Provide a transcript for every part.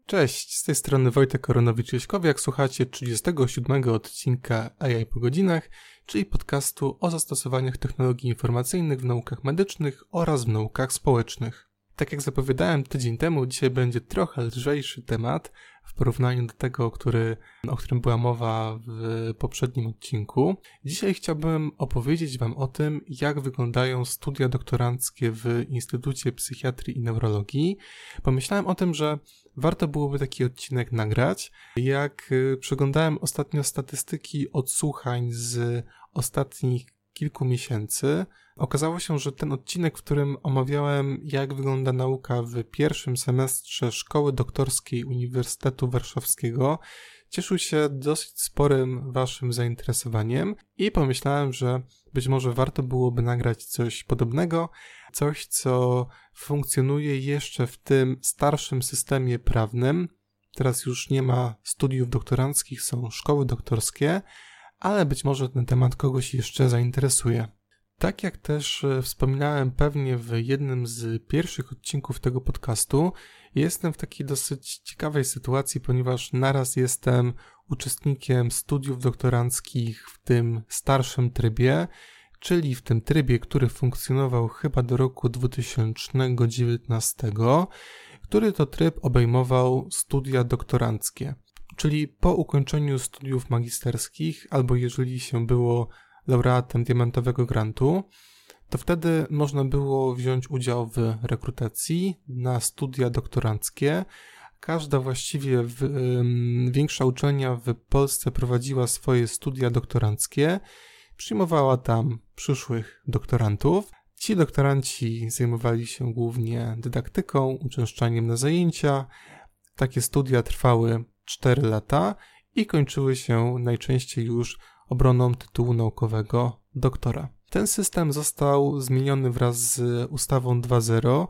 Cześć, z tej strony Wojtek Koronowicz-Jaśkowiak, słuchacie 37 odcinka AI po godzinach, czyli podcastu o zastosowaniach technologii informacyjnych w naukach medycznych oraz w naukach społecznych. Tak jak zapowiadałem tydzień temu, dzisiaj będzie trochę lżejszy temat w porównaniu do tego, o którym była mowa w poprzednim odcinku. Dzisiaj chciałbym opowiedzieć Wam o tym, jak wyglądają studia doktoranckie w Instytucie Psychiatrii i Neurologii. Pomyślałem o tym, że warto byłoby taki odcinek nagrać. Jak przeglądałem ostatnio statystyki odsłuchań z ostatnich kilku miesięcy, okazało się, że ten odcinek, w którym omawiałem, jak wygląda nauka w pierwszym semestrze Szkoły Doktorskiej Uniwersytetu Warszawskiego, cieszył się dosyć sporym Waszym zainteresowaniem i pomyślałem, że być może warto byłoby nagrać coś podobnego, coś, co funkcjonuje jeszcze w tym starszym systemie prawnym. Teraz już nie ma studiów doktoranckich, są szkoły doktorskie, ale być może ten temat kogoś jeszcze zainteresuje. Tak jak też wspominałem pewnie w jednym z pierwszych odcinków tego podcastu, jestem w takiej dosyć ciekawej sytuacji, ponieważ naraz jestem uczestnikiem studiów doktoranckich w tym starszym trybie, czyli w tym trybie, który funkcjonował chyba do roku 2019, który to tryb obejmował studia doktoranckie. Czyli po ukończeniu studiów magisterskich, albo jeżeli się było laureatem diamentowego grantu, to wtedy można było wziąć udział w rekrutacji na studia doktoranckie. Każda właściwie większa uczelnia w Polsce prowadziła swoje studia doktoranckie, przyjmowała tam przyszłych doktorantów. Ci doktoranci zajmowali się głównie dydaktyką, uczęszczaniem na zajęcia. Takie studia trwały 4 lata i kończyły się najczęściej już obroną tytułu naukowego doktora. Ten system został zmieniony wraz z ustawą 2.0.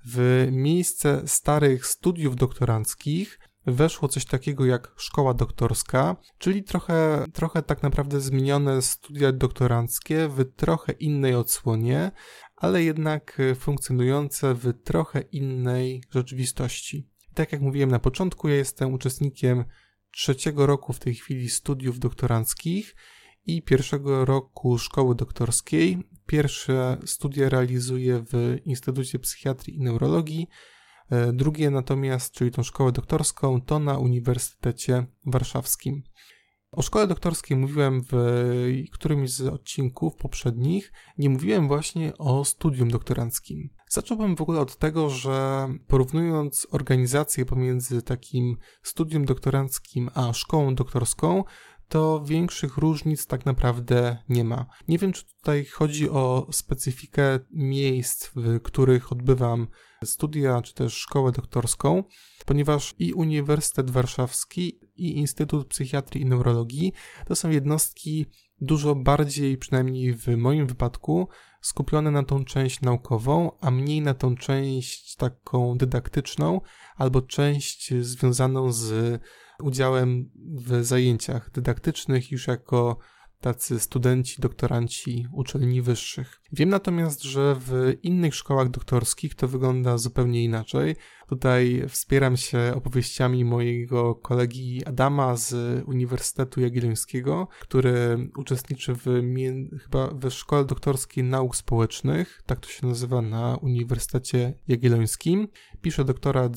W miejsce starych studiów doktoranckich weszło coś takiego jak szkoła doktorska, czyli trochę tak naprawdę zmienione studia doktoranckie w trochę innej odsłonie, ale jednak funkcjonujące w trochę innej rzeczywistości. Tak jak mówiłem na początku, ja jestem uczestnikiem 3. roku w tej chwili studiów doktoranckich i 1. roku szkoły doktorskiej. Pierwsze studia realizuję w Instytucie Psychiatrii i Neurologii, drugie natomiast, czyli tą szkołę doktorską, to na Uniwersytecie Warszawskim. O szkole doktorskiej mówiłem w którymś z odcinków poprzednich, nie mówiłem właśnie o studium doktoranckim. Zacząłbym w ogóle od tego, że porównując organizację pomiędzy takim studium doktoranckim a szkołą doktorską, to większych różnic tak naprawdę nie ma. Nie wiem, czy tutaj chodzi o specyfikę miejsc, w których odbywam studia, czy też szkołę doktorską, ponieważ i Uniwersytet Warszawski, i Instytut Psychiatrii i Neurologii to są jednostki dużo bardziej, przynajmniej w moim wypadku, skupione na tą część naukową, a mniej na tą część taką dydaktyczną, albo część związaną z udziałem w zajęciach dydaktycznych już jako tacy studenci, doktoranci uczelni wyższych. Wiem natomiast, że w innych szkołach doktorskich to wygląda zupełnie inaczej. Tutaj wspieram się opowieściami mojego kolegi Adama z Uniwersytetu Jagiellońskiego, który uczestniczy chyba w Szkole Doktorskiej Nauk Społecznych, tak to się nazywa na Uniwersytecie Jagiellońskim. Pisze doktorat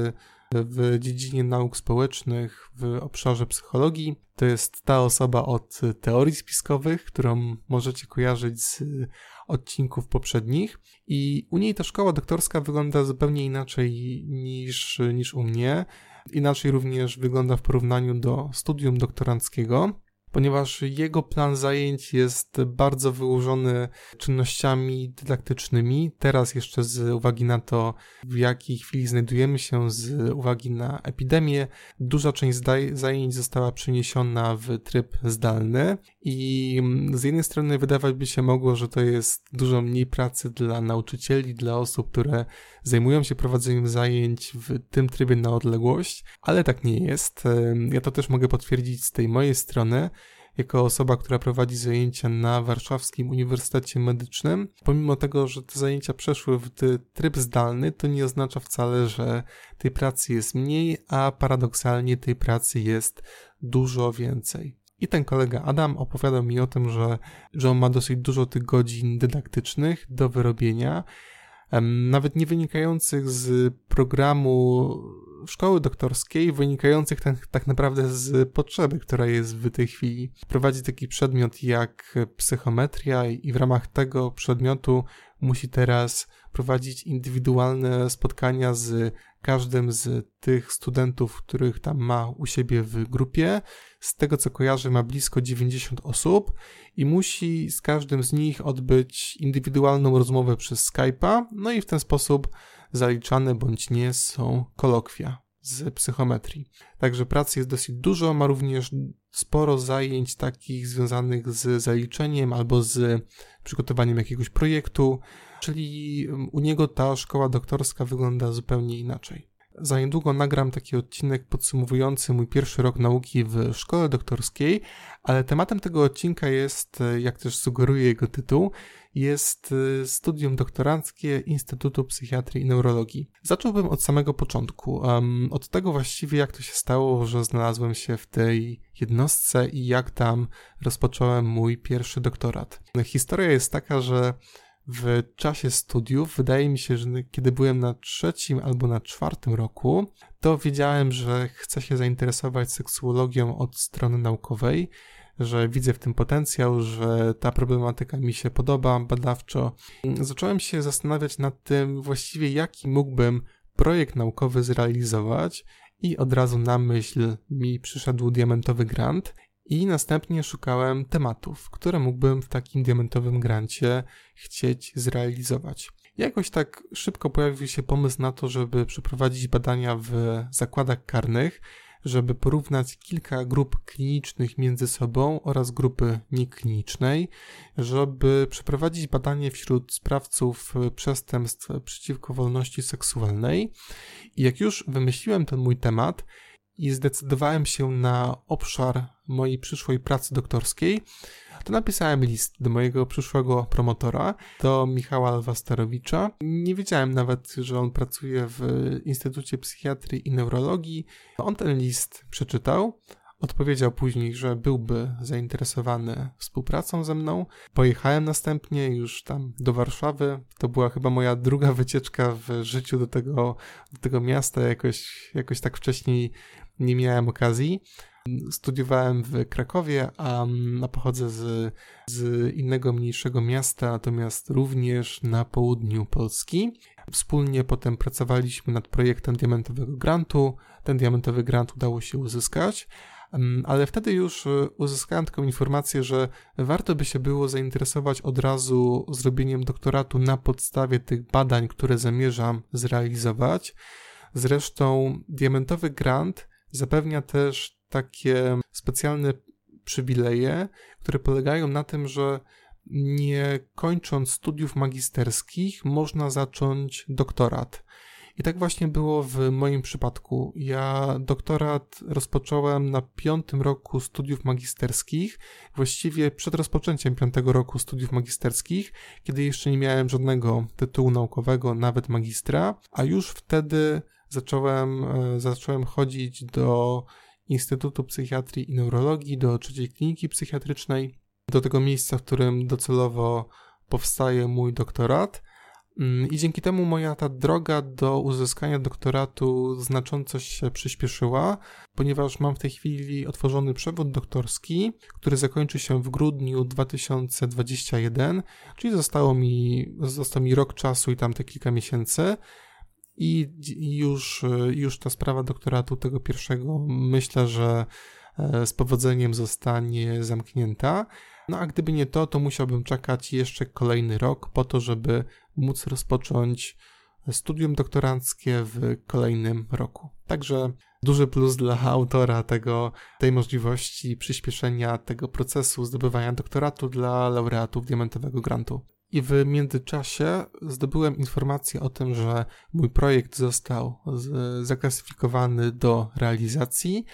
w dziedzinie nauk społecznych w obszarze psychologii. To jest ta osoba od teorii spiskowych, którą możecie kojarzyć z odcinków poprzednich. I u niej ta szkoła doktorska wygląda zupełnie inaczej niż u mnie. Inaczej również wygląda w porównaniu do studium doktoranckiego, ponieważ jego plan zajęć jest bardzo wyłożony czynnościami dydaktycznymi. Teraz jeszcze z uwagi na to, w jakiej chwili znajdujemy się, z uwagi na epidemię, duża część zajęć została przeniesiona w tryb zdalny i z jednej strony wydawać by się mogło, że to jest dużo mniej pracy dla nauczycieli, dla osób, które zajmują się prowadzeniem zajęć w tym trybie na odległość, ale tak nie jest. Ja to też mogę potwierdzić z tej mojej strony. jako osoba, która prowadzi zajęcia na Warszawskim Uniwersytecie Medycznym. Pomimo tego, że te zajęcia przeszły w tryb zdalny, to nie oznacza wcale, że tej pracy jest mniej, a paradoksalnie tej pracy jest dużo więcej. I ten kolega Adam opowiadał mi o tym, że on ma dosyć dużo tych godzin dydaktycznych do wyrobienia, nawet nie wynikających z programu szkoły doktorskiej, wynikających tak naprawdę z potrzeby, która jest w tej chwili. Prowadzi taki przedmiot jak psychometria i w ramach tego przedmiotu musi teraz prowadzić indywidualne spotkania z każdym z tych studentów, których tam ma u siebie w grupie. Z tego co kojarzę, ma blisko 90 osób i musi z każdym z nich odbyć indywidualną rozmowę przez Skype'a, no i w ten sposób zaliczane bądź nie są kolokwia z psychometrii. Także pracy jest dosyć dużo, ma również sporo zajęć takich związanych z zaliczeniem albo z przygotowaniem jakiegoś projektu, czyli u niego ta szkoła doktorska wygląda zupełnie inaczej. Za niedługo nagram taki odcinek podsumowujący mój pierwszy rok nauki w szkole doktorskiej, ale tematem tego odcinka jest, jak też sugeruje jego tytuł, jest studium doktoranckie Instytutu Psychiatrii i Neurologii. Zacząłbym od samego początku, od tego właściwie jak to się stało, że znalazłem się w tej jednostce i jak tam rozpocząłem mój pierwszy doktorat. Historia jest taka, że w czasie studiów, wydaje mi się, że kiedy byłem na 3. albo na 4. roku, to wiedziałem, że chcę się zainteresować seksuologią od strony naukowej, że widzę w tym potencjał, że ta problematyka mi się podoba badawczo. Zacząłem się zastanawiać nad tym właściwie, jaki mógłbym projekt naukowy zrealizować i od razu na myśl mi przyszedł diamentowy grant. I następnie szukałem tematów, które mógłbym w takim diamentowym grancie chcieć zrealizować. Jakoś tak szybko pojawił się pomysł na to, żeby przeprowadzić badania w zakładach karnych, żeby porównać kilka grup klinicznych między sobą oraz grupy nieklinicznej, żeby przeprowadzić badanie wśród sprawców przestępstw przeciwko wolności seksualnej. I jak już wymyśliłem ten mój temat i zdecydowałem się na obszar mojej przyszłej pracy doktorskiej, to napisałem list do mojego przyszłego promotora, do Michała Alwasterowicza. Nie wiedziałem nawet, że on pracuje w Instytucie Psychiatrii i Neurologii. On ten list przeczytał, odpowiedział później, że byłby zainteresowany współpracą ze mną. Pojechałem następnie już tam do Warszawy. To była chyba moja druga wycieczka w życiu do tego miasta. Jakoś tak wcześniej nie miałem okazji. Studiowałem w Krakowie, a pochodzę z innego mniejszego miasta, natomiast również na południu Polski. Wspólnie potem pracowaliśmy nad projektem diamentowego grantu. Ten diamentowy grant udało się uzyskać, ale wtedy już uzyskałem taką informację, że warto by się było zainteresować od razu zrobieniem doktoratu na podstawie tych badań, które zamierzam zrealizować. Zresztą diamentowy grant zapewnia też takie specjalne przywileje, które polegają na tym, że nie kończąc studiów magisterskich można zacząć doktorat. I tak właśnie było w moim przypadku. Ja doktorat rozpocząłem na 5. roku studiów magisterskich, właściwie przed rozpoczęciem 5. roku studiów magisterskich, kiedy jeszcze nie miałem żadnego tytułu naukowego, nawet magistra, a już wtedy zacząłem chodzić do Instytutu Psychiatrii i Neurologii, do 3. Kliniki Psychiatrycznej, do tego miejsca, w którym docelowo powstaje mój doktorat. I dzięki temu moja ta droga do uzyskania doktoratu znacząco się przyspieszyła, ponieważ mam w tej chwili otworzony przewód doktorski, który zakończy się w grudniu 2021, czyli został mi rok czasu i tam te kilka miesięcy. I już ta sprawa doktoratu tego pierwszego myślę, że z powodzeniem zostanie zamknięta. No a gdyby nie to musiałbym czekać jeszcze kolejny rok po to, żeby móc rozpocząć studium doktoranckie w kolejnym roku. Także duży plus dla autora tej możliwości przyspieszenia tego procesu zdobywania doktoratu dla laureatów diamentowego grantu. I w międzyczasie zdobyłem informację o tym, że mój projekt został zaklasyfikowany do realizacji.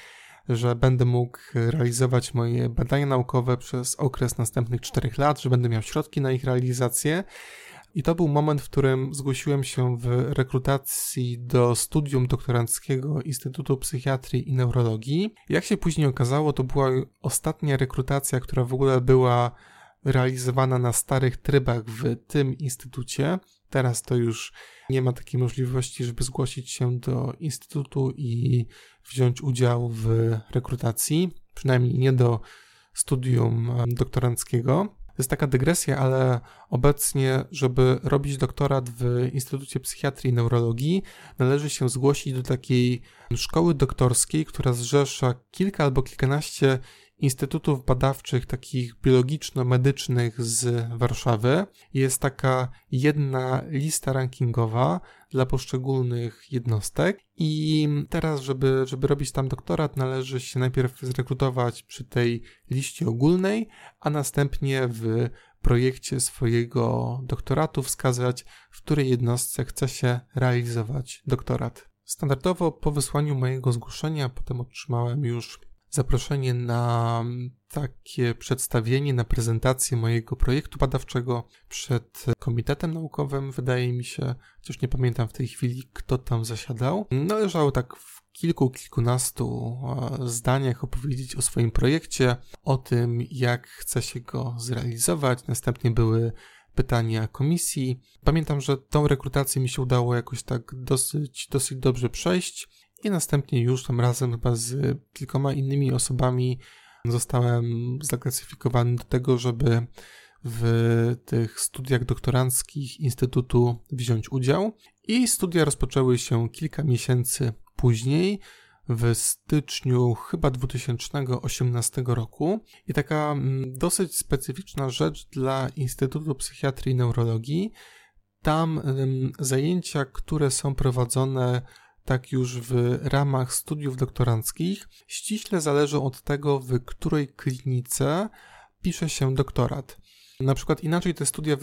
że będę mógł realizować moje badania naukowe przez okres następnych 4 lat, że będę miał środki na ich realizację. I to był moment, w którym zgłosiłem się w rekrutacji do studium doktoranckiego Instytutu Psychiatrii i Neurologii. Jak się później okazało, to była ostatnia rekrutacja, która w ogóle była realizowana na starych trybach w tym instytucie. Teraz to już nie ma takiej możliwości, żeby zgłosić się do instytutu i wziąć udział w rekrutacji, przynajmniej nie do studium doktoranckiego. To jest taka dygresja, ale obecnie, żeby robić doktorat w Instytucie Psychiatrii i Neurologii, należy się zgłosić do takiej szkoły doktorskiej, która zrzesza kilka albo kilkanaście instytutów badawczych, takich biologiczno-medycznych z Warszawy. Jest taka jedna lista rankingowa dla poszczególnych jednostek i teraz, żeby robić tam doktorat, należy się najpierw zrekrutować przy tej liście ogólnej, a następnie w projekcie swojego doktoratu wskazać, w której jednostce chce się realizować doktorat. Standardowo po wysłaniu mojego zgłoszenia potem otrzymałem już zaproszenie na takie przedstawienie, na prezentację mojego projektu badawczego przed komitetem naukowym, wydaje mi się, chociaż nie pamiętam w tej chwili, kto tam zasiadał. Należało tak w kilkunastu zdaniach opowiedzieć o swoim projekcie, o tym, jak chce się go zrealizować. Następnie były pytania komisji. Pamiętam, że tą rekrutację mi się udało jakoś tak dosyć dobrze przejść. I następnie już tam razem chyba z kilkoma innymi osobami zostałem zaklasyfikowany do tego, żeby w tych studiach doktoranckich Instytutu wziąć udział. I studia rozpoczęły się kilka miesięcy później, w styczniu chyba 2018 roku. I taka dosyć specyficzna rzecz dla Instytutu Psychiatrii i Neurologii. Tam zajęcia, które są prowadzone tak już w ramach studiów doktoranckich, ściśle zależą od tego, w której klinice pisze się doktorat. Na przykład inaczej te studia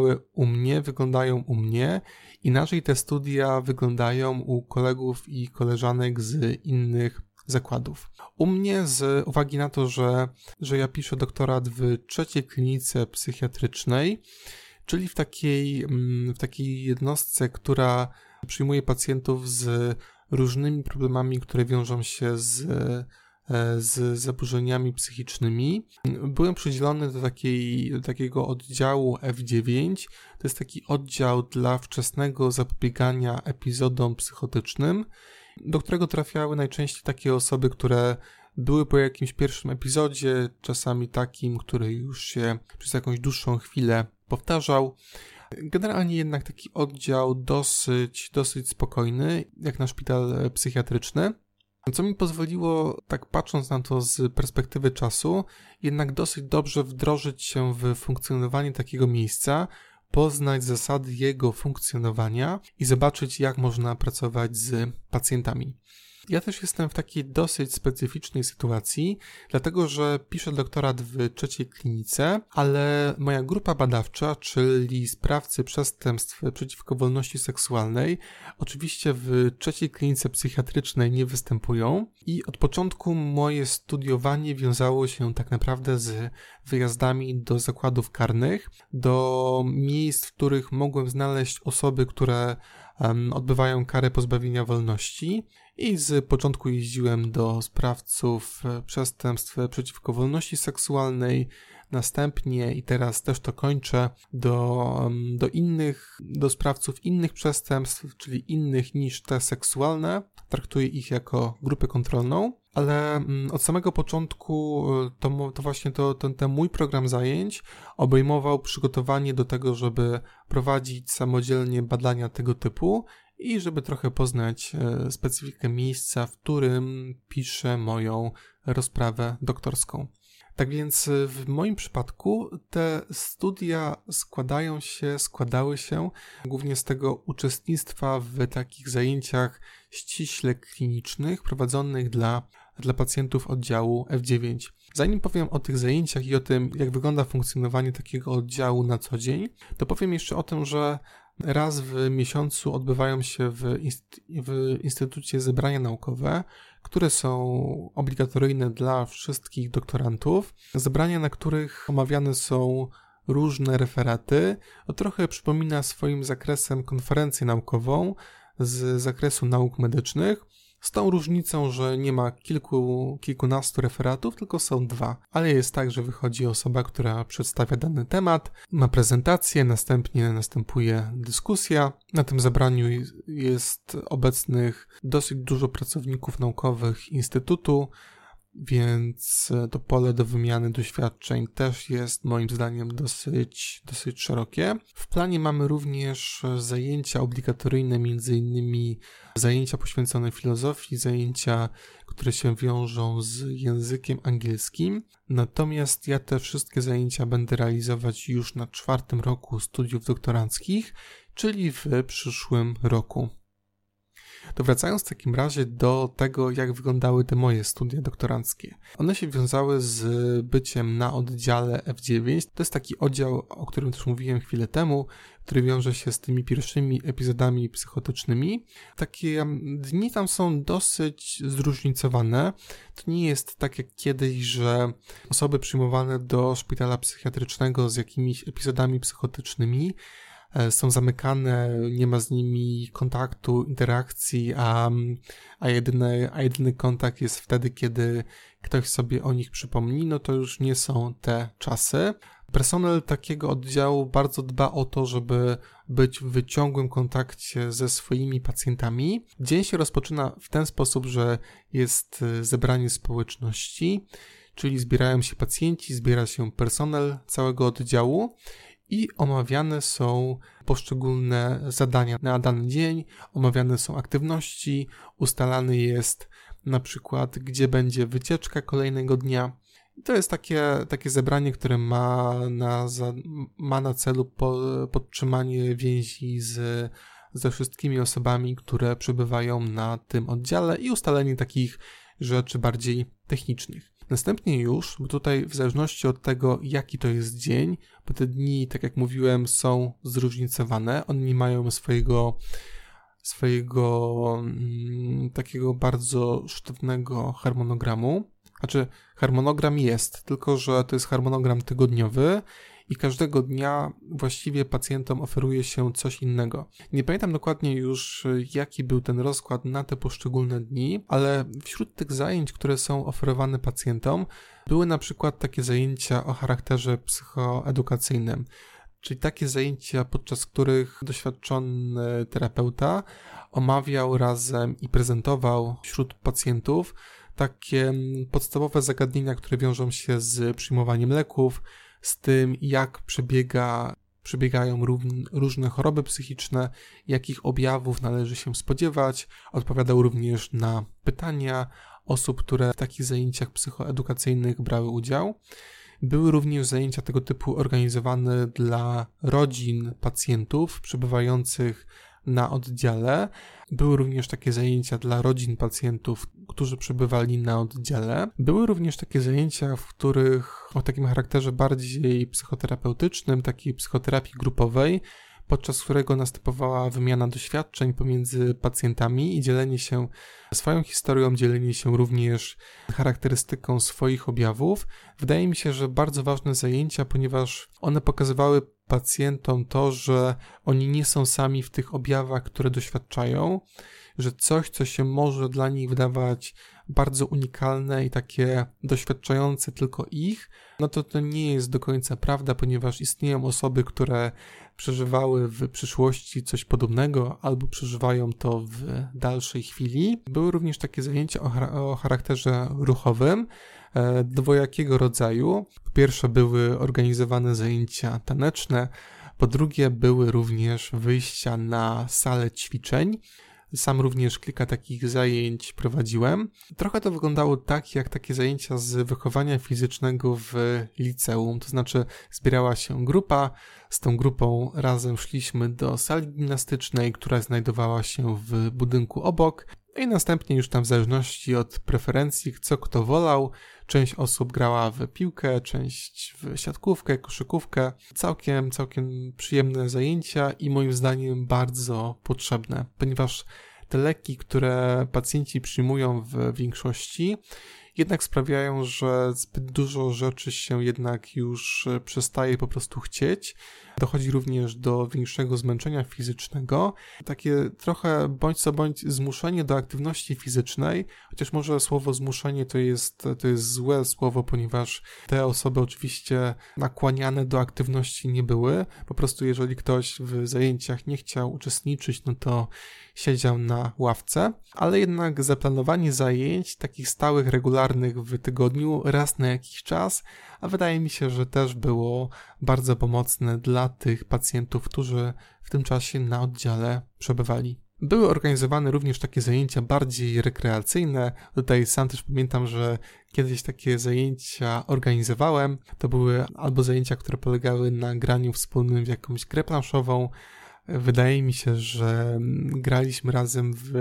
wyglądają u mnie, inaczej te studia wyglądają u kolegów i koleżanek z innych zakładów. U mnie z uwagi na to, że ja piszę doktorat w 3. klinice psychiatrycznej, czyli w takiej jednostce, która przyjmuje pacjentów z różnymi problemami, które wiążą się z zaburzeniami psychicznymi. Byłem przydzielony do takiego oddziału F9. To jest taki oddział dla wczesnego zapobiegania epizodom psychotycznym, do którego trafiały najczęściej takie osoby, które były po jakimś pierwszym epizodzie, czasami takim, który już się przez jakąś dłuższą chwilę powtarzał. Generalnie jednak taki oddział dosyć spokojny, jak na szpital psychiatryczny, co mi pozwoliło, tak patrząc na to z perspektywy czasu, jednak dosyć dobrze wdrożyć się w funkcjonowanie takiego miejsca, poznać zasady jego funkcjonowania i zobaczyć, jak można pracować z pacjentami. Ja też jestem w takiej dosyć specyficznej sytuacji, dlatego że piszę doktorat w 3. klinice, ale moja grupa badawcza, czyli sprawcy przestępstw przeciwko wolności seksualnej, oczywiście w 3. klinice psychiatrycznej nie występują i od początku moje studiowanie wiązało się tak naprawdę z wyjazdami do zakładów karnych, do miejsc, w których mogłem znaleźć osoby, które odbywają karę pozbawienia wolności i z początku jeździłem do sprawców przestępstw przeciwko wolności seksualnej, następnie i teraz też to kończę do sprawców innych przestępstw, czyli innych niż te seksualne. Traktuję ich jako grupę kontrolną, ale od samego początku to właśnie ten mój program zajęć obejmował przygotowanie do tego, żeby prowadzić samodzielnie badania tego typu i żeby trochę poznać specyfikę miejsca, w którym piszę moją rozprawę doktorską. Tak więc w moim przypadku te studia składały się głównie z tego uczestnictwa w takich zajęciach ściśle klinicznych prowadzonych dla pacjentów oddziału F9. Zanim powiem o tych zajęciach i o tym, jak wygląda funkcjonowanie takiego oddziału na co dzień, to powiem jeszcze o tym, że Raz w miesiącu odbywają się w Instytucie zebrania naukowe, które są obligatoryjne dla wszystkich doktorantów. Zebrania, na których omawiane są różne referaty. To trochę przypomina swoim zakresem konferencję naukową z zakresu nauk medycznych, z tą różnicą, że nie ma kilkunastu referatów, tylko są 2. Ale jest tak, że wychodzi osoba, która przedstawia dany temat, ma prezentację, następnie następuje dyskusja. Na tym zebraniu jest obecnych dosyć dużo pracowników naukowych Instytutu, więc to pole do wymiany doświadczeń też jest moim zdaniem dosyć szerokie. W planie mamy również zajęcia obligatoryjne, m.in. zajęcia poświęcone filozofii, zajęcia, które się wiążą z językiem angielskim. Natomiast ja te wszystkie zajęcia będę realizować już na 4. roku studiów doktoranckich, czyli w przyszłym roku. To wracając w takim razie do tego, jak wyglądały te moje studia doktoranckie. One się wiązały z byciem na oddziale F9. To jest taki oddział, o którym też mówiłem chwilę temu, który wiąże się z tymi pierwszymi epizodami psychotycznymi. Takie dni tam są dosyć zróżnicowane. To nie jest tak jak kiedyś, że osoby przyjmowane do szpitala psychiatrycznego z jakimiś epizodami psychotycznymi są zamykane, nie ma z nimi kontaktu, interakcji, a jedyny kontakt jest wtedy, kiedy ktoś sobie o nich przypomni, no to już nie są te czasy. Personel takiego oddziału bardzo dba o to, żeby być w ciągłym kontakcie ze swoimi pacjentami. Dzień się rozpoczyna w ten sposób, że jest zebranie społeczności, czyli zbierają się pacjenci, zbiera się personel całego oddziału i omawiane są poszczególne zadania na dany dzień, omawiane są aktywności, ustalany jest na przykład, gdzie będzie wycieczka kolejnego dnia. I to jest takie zebranie, które ma na celu podtrzymanie więzi ze wszystkimi osobami, które przebywają na tym oddziale i ustalenie takich rzeczy bardziej technicznych. Następnie już, bo tutaj w zależności od tego, jaki to jest dzień, bo te dni, tak jak mówiłem, są zróżnicowane, one nie mają swojego takiego bardzo sztywnego harmonogramu. Znaczy, harmonogram jest, tylko że to jest harmonogram tygodniowy i każdego dnia właściwie pacjentom oferuje się coś innego. Nie pamiętam dokładnie już, jaki był ten rozkład na te poszczególne dni, ale wśród tych zajęć, które są oferowane pacjentom, były na przykład takie zajęcia o charakterze psychoedukacyjnym, czyli takie zajęcia, podczas których doświadczony terapeuta omawiał razem i prezentował wśród pacjentów takie podstawowe zagadnienia, które wiążą się z przyjmowaniem leków, z tym, jak przebiegają różne choroby psychiczne, jakich objawów należy się spodziewać. Odpowiadał również na pytania osób, które w takich zajęciach psychoedukacyjnych brały udział. Były również zajęcia tego typu organizowane dla rodzin pacjentów przebywających na oddziale. Były również takie zajęcia dla rodzin pacjentów, którzy przebywali na oddziale. Były również takie zajęcia, w których o takim charakterze bardziej psychoterapeutycznym, takiej psychoterapii grupowej, podczas którego następowała wymiana doświadczeń pomiędzy pacjentami i dzielenie się swoją historią, dzielenie się również charakterystyką swoich objawów. Wydaje mi się, że bardzo ważne zajęcia, ponieważ one pokazywały pacjentom to, że oni nie są sami w tych objawach, które doświadczają, że coś, co się może dla nich wydawać bardzo unikalne i takie doświadczające tylko ich, no to nie jest do końca prawda, ponieważ istnieją osoby, które przeżywały w przyszłości coś podobnego albo przeżywają to w dalszej chwili. Były również takie zajęcia o charakterze ruchowym, dwojakiego rodzaju. Po pierwsze były organizowane zajęcia taneczne, po drugie były również wyjścia na salę ćwiczeń. Sam również kilka takich zajęć prowadziłem. Trochę to wyglądało tak, jak takie zajęcia z wychowania fizycznego w liceum, to znaczy zbierała się grupa, z tą grupą razem szliśmy do sali gimnastycznej, która znajdowała się w budynku obok I następnie już tam w zależności od preferencji, co kto wolał, część osób grała w piłkę, część w siatkówkę, koszykówkę. Całkiem przyjemne zajęcia i moim zdaniem bardzo potrzebne, ponieważ te leki, które pacjenci przyjmują w większości, jednak sprawiają, że zbyt dużo rzeczy się jednak już przestaje po prostu chcieć. Dochodzi również do większego zmęczenia fizycznego. Takie trochę bądź co bądź zmuszenie do aktywności fizycznej, chociaż może słowo zmuszenie to jest złe słowo, ponieważ te osoby oczywiście nakłaniane do aktywności nie były. Po prostu jeżeli ktoś w zajęciach nie chciał uczestniczyć, no to siedział na ławce, ale jednak zaplanowanie zajęć takich stałych, regularnych w tygodniu raz na jakiś czas, a wydaje mi się, że też było bardzo pomocne dla tych pacjentów, którzy w tym czasie na oddziale przebywali. Były organizowane również takie zajęcia bardziej rekreacyjne. Tutaj sam też pamiętam, że kiedyś takie zajęcia organizowałem. To były albo zajęcia, które polegały na graniu wspólnym w jakąś grę planszową. Wydaje mi się, że graliśmy razem w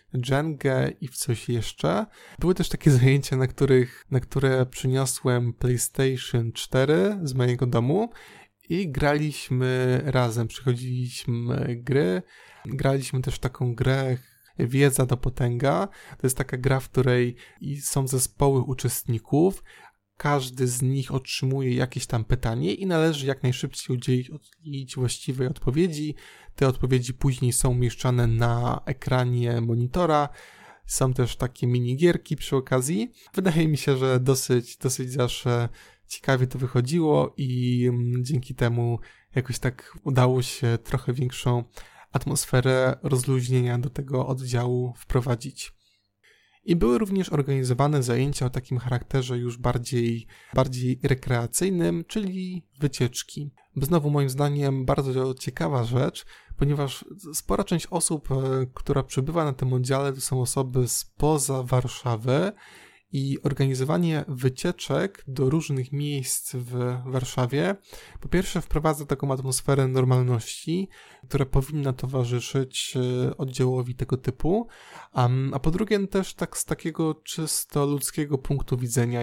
Jengę i w coś jeszcze. Były też takie zajęcia, na które przyniosłem PlayStation 4 z mojego domu i graliśmy razem, przechodziliśmy gry. Graliśmy też taką grę Wiedza do potęga. To jest taka gra, w której są zespoły uczestników. Każdy z nich otrzymuje jakieś tam pytanie i należy jak najszybciej udzielić właściwej odpowiedzi. Te odpowiedzi później są umieszczane na ekranie monitora. Są też takie minigierki przy okazji. Wydaje mi się, że dosyć zawsze ciekawie to wychodziło i dzięki temu jakoś tak udało się trochę większą atmosferę rozluźnienia do tego oddziału wprowadzić. I były również organizowane zajęcia o takim charakterze już bardziej rekreacyjnym, czyli wycieczki. Znowu moim zdaniem bardzo ciekawa rzecz, ponieważ spora część osób, która przybywa na tym oddziale, to są osoby spoza Warszawy i organizowanie wycieczek do różnych miejsc w Warszawie po pierwsze wprowadza taką atmosferę normalności, która powinna towarzyszyć oddziałowi tego typu, a po drugie też tak z takiego czysto ludzkiego punktu widzenia,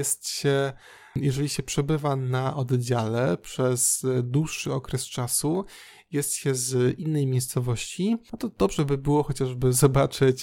jeżeli się przebywa na oddziale przez dłuższy okres czasu, jest się z innej miejscowości, no to dobrze by było chociażby zobaczyć,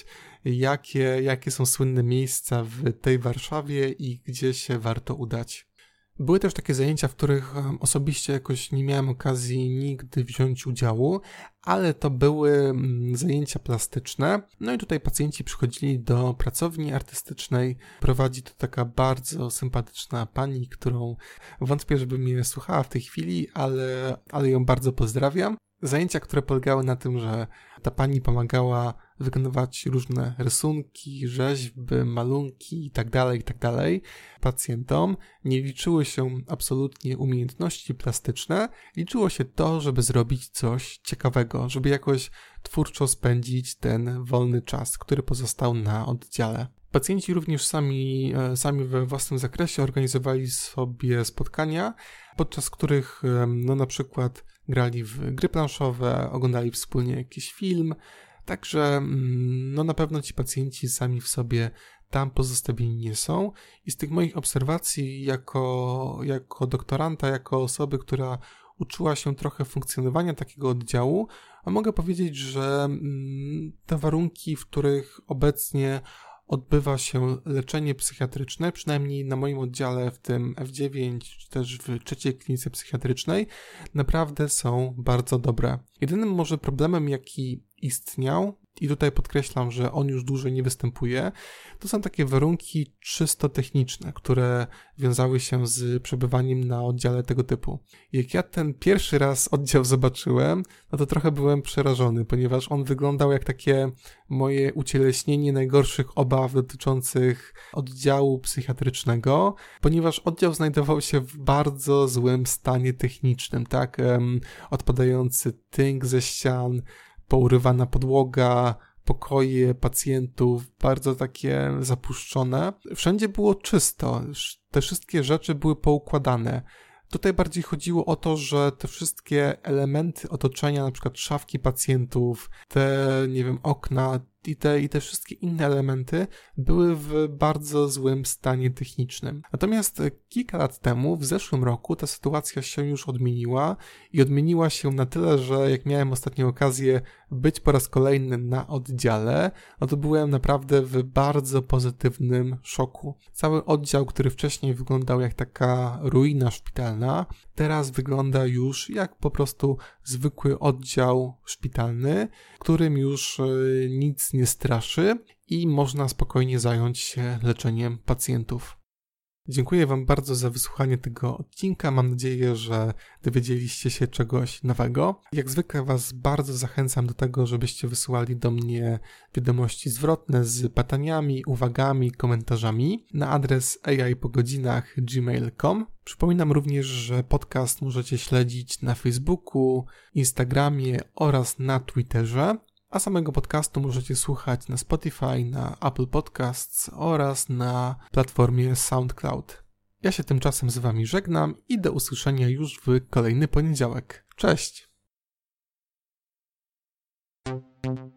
jakie są słynne miejsca w tej Warszawie i gdzie się warto udać. Były też takie zajęcia, w których osobiście jakoś nie miałem okazji nigdy wziąć udziału, ale to były zajęcia plastyczne. No i tutaj pacjenci przychodzili do pracowni artystycznej. Prowadzi to taka bardzo sympatyczna pani, którą wątpię, żeby mnie słuchała w tej chwili, ale ją bardzo pozdrawiam. Zajęcia, które polegały na tym, że ta pani pomagała wykonywać różne rysunki, rzeźby, malunki itd. pacjentom. Nie liczyły się absolutnie umiejętności plastyczne, liczyło się to, żeby zrobić coś ciekawego, żeby jakoś twórczo spędzić ten wolny czas, który pozostał na oddziale. Pacjenci również sami we własnym zakresie organizowali sobie spotkania, podczas których na przykład grali w gry planszowe, oglądali wspólnie jakiś film, także na pewno ci pacjenci sami w sobie tam pozostawieni nie są i z tych moich obserwacji jako doktoranta, jako osoby, która uczyła się trochę funkcjonowania takiego oddziału, mogę powiedzieć, że te warunki, w których obecnie odbywa się leczenie psychiatryczne, przynajmniej na moim oddziale w tym F9, czy też w trzeciej klinice psychiatrycznej, naprawdę są bardzo dobre. Jedynym może problemem, jaki istniał, i tutaj podkreślam, że on już dłużej nie występuje, to są takie warunki czysto techniczne, które wiązały się z przebywaniem na oddziale tego typu. Jak ja ten pierwszy raz oddział zobaczyłem, no to trochę byłem przerażony, ponieważ on wyglądał jak takie moje ucieleśnienie najgorszych obaw dotyczących oddziału psychiatrycznego, ponieważ oddział znajdował się w bardzo złym stanie technicznym, tak? Odpadający tynk ze ścian, pourywana podłoga, pokoje pacjentów, bardzo takie zapuszczone. Wszędzie było czysto, te wszystkie rzeczy były poukładane. Tutaj bardziej chodziło o to, że te wszystkie elementy otoczenia, na przykład szafki pacjentów, te, okna, i te wszystkie inne elementy były w bardzo złym stanie technicznym. Natomiast kilka lat temu, w zeszłym roku, ta sytuacja się już odmieniła i odmieniła się na tyle, że jak miałem ostatnio okazję być po raz kolejny na oddziale, no to byłem naprawdę w bardzo pozytywnym szoku. Cały oddział, który wcześniej wyglądał jak taka ruina szpitalna, teraz wygląda już jak po prostu zwykły oddział szpitalny, którym już nic nie straszy i można spokojnie zająć się leczeniem pacjentów. Dziękuję Wam bardzo za wysłuchanie tego odcinka. Mam nadzieję, że dowiedzieliście się czegoś nowego. Jak zwykle Was bardzo zachęcam do tego, żebyście wysyłali do mnie wiadomości zwrotne z pytaniami, uwagami, komentarzami na adres aipogodzinach@gmail.com. Przypominam również, że podcast możecie śledzić na Facebooku, Instagramie oraz na Twitterze. A samego podcastu możecie słuchać na Spotify, na Apple Podcasts oraz na platformie SoundCloud. Ja się tymczasem z Wami żegnam i do usłyszenia już w kolejny poniedziałek. Cześć!